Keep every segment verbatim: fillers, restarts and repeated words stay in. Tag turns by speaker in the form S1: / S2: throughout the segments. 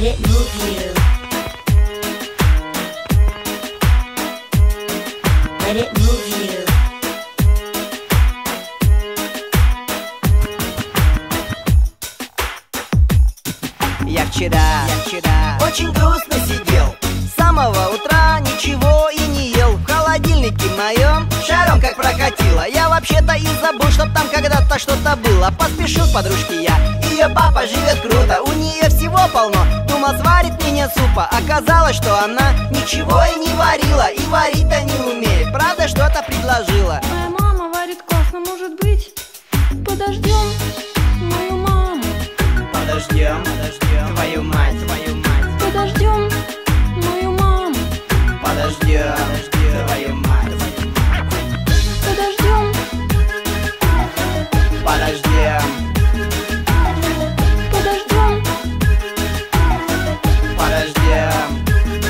S1: Let it move you. Let it move you.
S2: Я вчера, я вчера очень грустно сидел. С самого утра ничего и не ел. В холодильнике моем шаром как прокатило. Я вообще-то и забыл, чтоб там когда-то что-то было. Поспешил к подружке я, ее папа живет круто. У нее всего полно, думал сварит мне супа. Оказалось, что она ничего и не варила. И варить-то не умеет, правда что-то предложила.
S3: Моя мама варит классно, может быть, подождем мою маму.
S2: Подождем, подождем твою мать, твою мать.
S3: Подождем мою маму.
S2: Подождем, твою мать.
S3: Подождем.
S2: Подождем.
S3: Подождем.
S2: Подождем.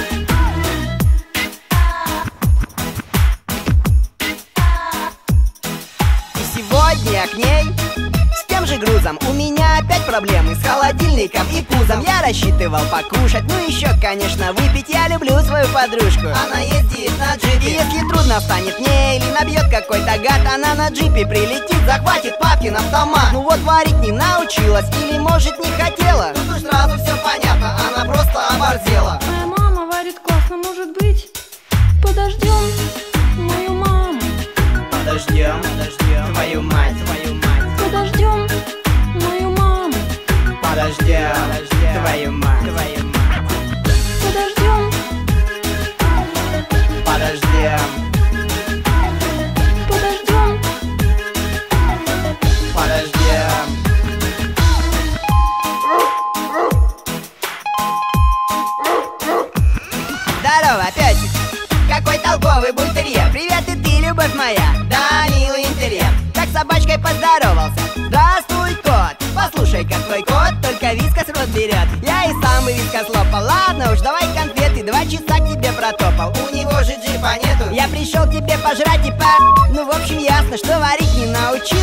S2: И сегодня я к ней с тем же грузом. У меня опять проблемы с холодильником и пузом. Я рассчитывал покушать, ну еще, конечно, выпить. Я люблю свою подружку, она ездит на джипе. И если трудно станет мне или набьет какой-то гад, она на джипе прилетит, захватит папкин автомат. Ну вот варить не научилась или может не хотела. Тут уж сразу все понятно, она просто оборзела.
S3: Моя мама варит классно, может быть, подождем мою маму.
S2: Подождем, подождем твою мать, твою мать.
S3: Подождем мою маму.
S2: Подождем, твою мать, твою мать.
S3: Подождем.
S2: Подождем.
S3: Подождем.
S2: Подождем. Здорово, песик. Какой толковый бультерьер. Привет и ты, любовь моя. Да, милый интерьер. Как с собачкой поздоровался. Здравствуй, кот. Послушай-ка, твой кот только вискас в рот берет. Я и сам бы вискас лопал. Ладно уж, давай конфеты. Два часа к тебе протопал. У него же джипа нету. Я пришел к тебе пожрать и по... Ну, в общем, ясно, что варить не научил.